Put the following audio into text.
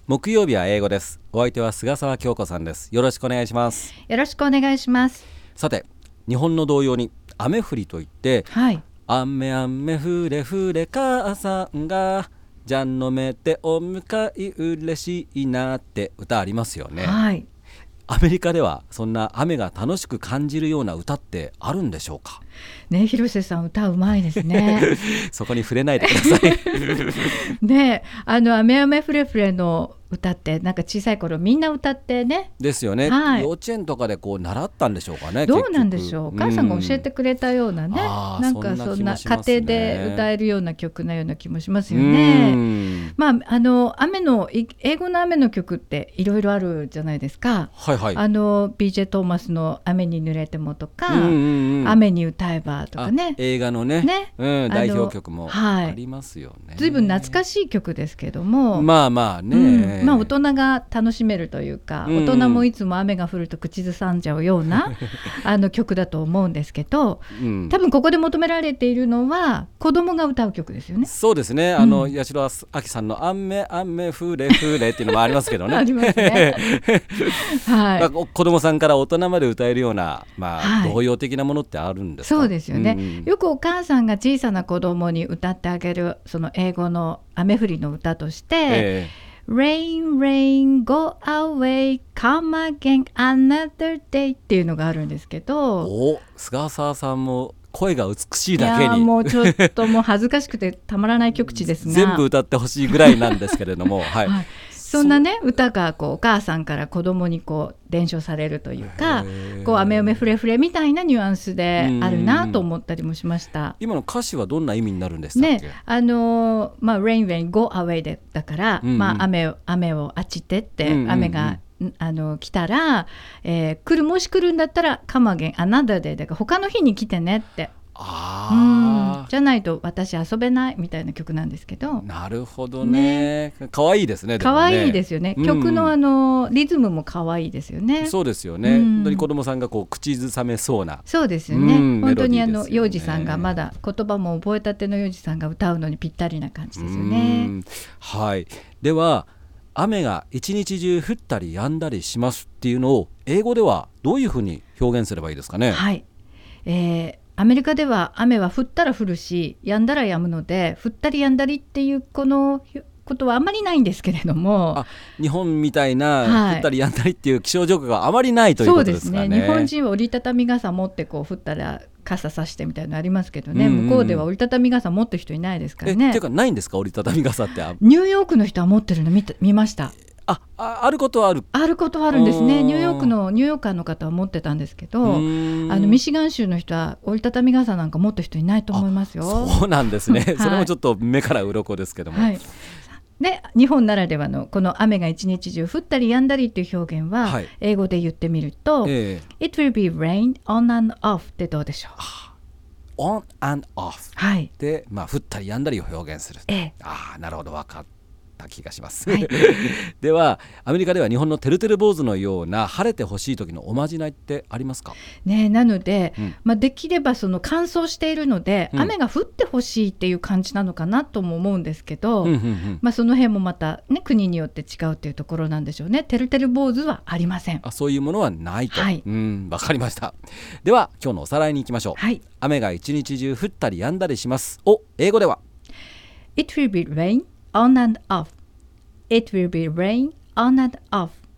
木曜日は英語です。お相手は菅沢京子さんです。よろしくお願いします。 よろしくお願いします。 さて、日本の童謡に雨降りといって、 はい、 雨雨降れ降れ母さんがじゃんのめてお迎え嬉しいなって歌ありますよね。 はい、 アメリカではそんな雨が楽しく感じるような歌ってあるんでしょうか。 ね、広瀬さん歌うまいですねそこに触れないでくださいね、雨雨ふれふれの歌ってなんか小さい頃みんな歌ってね。 ですよね、 はい、 幼稚園とかでこう習ったんでしょうかね。 どうなんでしょう。お母さんが教えてくれたようなね、なんかそんな家庭で歌えるような曲なような気もしますよね。まあ、雨の英語の雨の曲っていろいろあるじゃないですか。 はいはい、 BJ トーマスの雨に濡れてもとか、雨に歌えばとかね、 映画の ね、代表曲もありますよね。 ずいぶん懐かしい曲ですけども、 まあまあね、 大人が楽しめるというか、大人もいつも雨が降ると口ずさんじゃうような曲だと思うんですけど、多分ここで求められているのは子供が歌う曲ですよね。 そうですね。八代亜紀さんの雨雨降れ降れっていうのもありますけどねありますねはい、 子供さんから大人まで歌えるような、童謡的なものってあるんですか。 そうですよね、よくお母さんが小さな子供に歌ってあげるその英語の雨降りの歌として、Rain, rain, go away, come again another day っていうのがあるんですけど、 菅沢さんも声が美しいだけに、 いやもうちょっともう恥ずかしくてたまらない曲地ですが全部歌ってほしいぐらいなんですけれども、はいはい、 そんなね歌がこうお母さんから子供にこう伝承されるというか、こう雨雨ふれふれみたいなニュアンスであるなと思ったりもしました。 今の歌詞はどんな意味になるんでしたっけ。 ね、rain rain go away でだから、雨をあっちてって、雨が来たら、もし来るんだったら come again another day だから他の日に来てねって、じゃないと私遊べないみたいな曲なんですけど。 なるほどね。可愛いですね。 可愛いですよね。曲のリズムも可愛いですよね。 そうですよね。本当に子供さんがこう口ずさめそうな。 そうですよね。本当に幼児さんがまだ言葉も覚えたての幼児さんが歌うのにぴったりな感じですよね。 はい。では雨が一日中降ったり止んだりしますっていうのを英語ではどういうふうに表現すればいいですかね。 はい、アメリカでは雨は降ったら降るし止んだら止むので、降ったり止んだりっていうこのことはあまりないんですけれども、 日本みたいな降ったり止んだりっていう気象状況があまりないということですかね。 そうですね。日本人は折りたたみ傘持ってこう降ったら傘さしてみたいなのありますけどね、向こうでは折りたたみ傘持ってる人いないですからね。 っていうかないんですか、折りたたみ傘って。 ニューヨークの人は持ってるの 見ました。 あることはある。 あることはあるんですね。ニューヨーカーの方は持ってたんですけど、ミシガン州の人は折りたたみ傘なんか持ってる人いないと思いますよ。 そうなんですね、はい、それもちょっと目から鱗ですけども、はい、 で日本ならではのこの雨が一日中降ったり止んだりという表現は、英語で言ってみると、It will be rain on and off ってどうでしょう。 on and off、 はい、 で、降ったり止んだりを表現する、なるほど、分かった気がします、ではアメリカでは日本のてるてる坊主のような晴れてほしい時のおまじないってありますか。 なので、できればその乾燥しているので、雨が降ってほしいっていう感じなのかなとも思うんですけど、その辺もまた、ね、国によって違うっていうところなんでしょうね。てるてる坊主はありません。 そういうものはないと、分かりました。では今日のおさらいに行きましょう、雨が一日中降ったり止んだりしますを英語では It will be rain on and off. It will be rain on and off.